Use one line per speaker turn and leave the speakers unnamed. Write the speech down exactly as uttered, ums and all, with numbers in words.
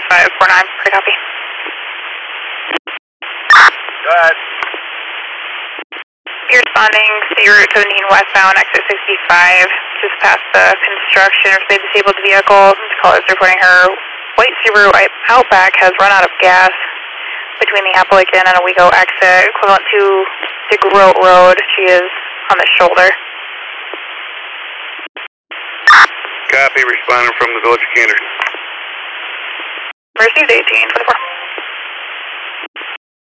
five four nine, pretty copy.
Go ahead.
You're responding, State Route seventeen westbound, exit sixty-five, just past the construction of the disabled vehicle. The caller is reporting her white Subaru Outback has run out of gas between the Appalachian and Owego exit, equivalent to the Grote Road. She is on the shoulder.
Copy, responding from the Village of Kinder.
Received eighteen twenty-four.